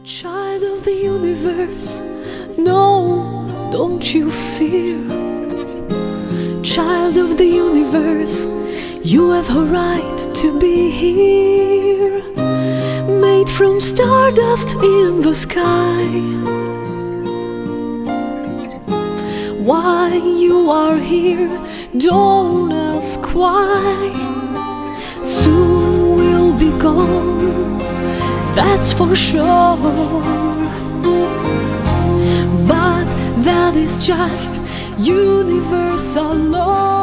Child of the universe, no, don't you fear. Child of the universe, you have a right to be here. Made from stardust in the sky. Why you are here, don't ask why. Soon we'll be gone, that's for sure. But that is just universal law.